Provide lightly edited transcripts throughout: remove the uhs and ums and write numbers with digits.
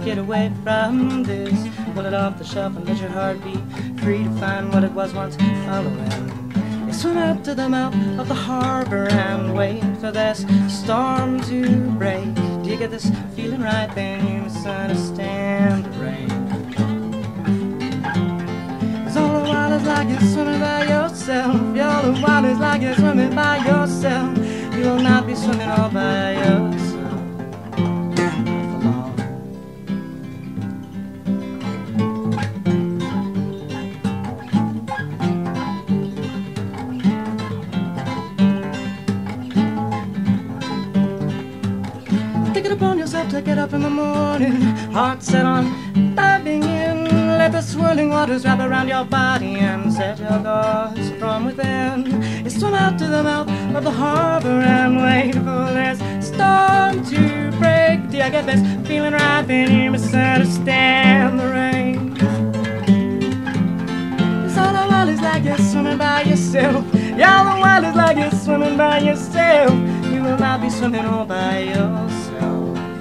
get away from this. Pull it off the shelf and let your heart be free to find what it was once following. You swim out to the mouth of the harbor and wait for this storm to break. Do you get this feeling right? Then you misunderstand the rain. 'Cause all the wild is like you're swimming by yourself. All the wild is like you're swimming by yourself. You will not be swimming all by yourself. Take it upon yourself to get up in the morning, heart set on diving in. Let the swirling waters wrap around your body and set your course from within. You swim out to the mouth of the harbor and wait for this storm to break. Do you get this feeling right? Then you misunderstand the rain. 'Cause all the world is like you're swimming by yourself. Yeah, all the world is like you're swimming by yourself. You will not be swimming all by yourself.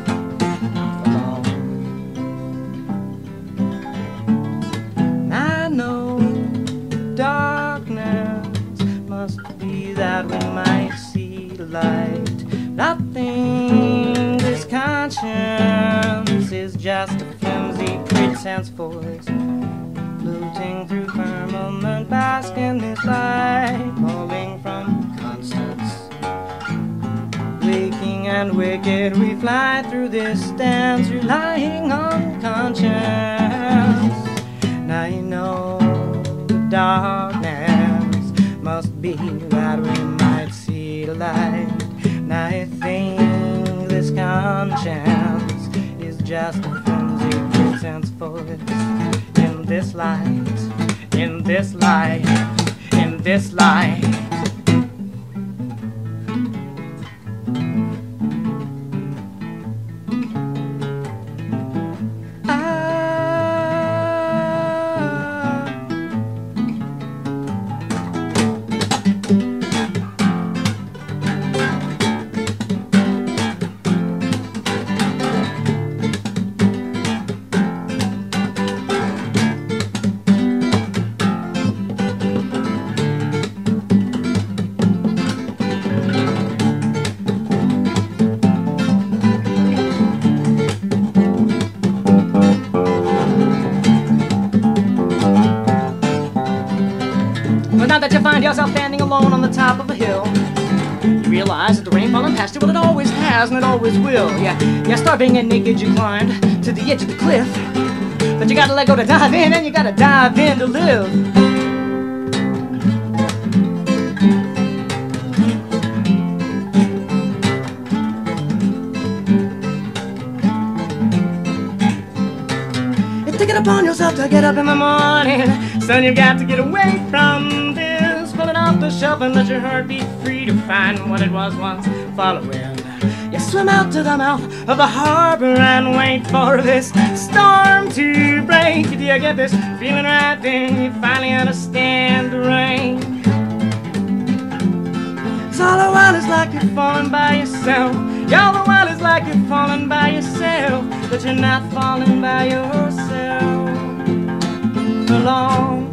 I know darkness must be that we might see the light. I think this conscience is just a flimsy pretense for this floating through firmament, bask in this light, falling from constants. Waking and wicked, we fly through this dance, relying on conscience. Now you know the darkness must be that we might see the light. Now you think this conscience is just a flimsy pretense for it. In this light, in this light, in this light. But now that you find yourself standing alone on the top of a hill, you realize that the rain falling past you, well, it always has and it always will. Yeah, you're starving and naked, you climbed to the edge of the cliff, but you gotta let go to dive in, and you gotta dive in to live. You take it upon yourself to get up in the morning, son, you got to get away from this. Pull it off the shelf and let your heart be free to find what it was once following. You swim out to the mouth of the harbor and wait for this storm to break. Do you get this feeling right? Then you finally understand the rain. 'Cause all the while it's like you're falling by yourself. Yeah, all the while it's like you're falling by yourself, but you're not falling by yourself. So long.